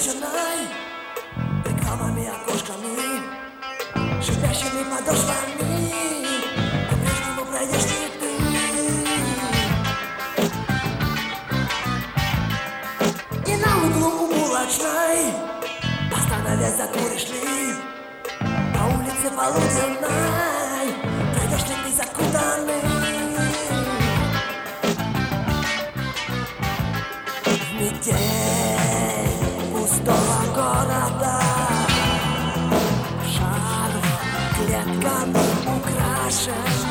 невзрачной, рекламами, окошками, шипящими подошвами, по-прежнему пройдешь ли ты? И на углу булочной, постановясь, закуришь ли? По улице полуденной, пройдешь ли ты закутанный? В метель пустого города, шар клетками украшен.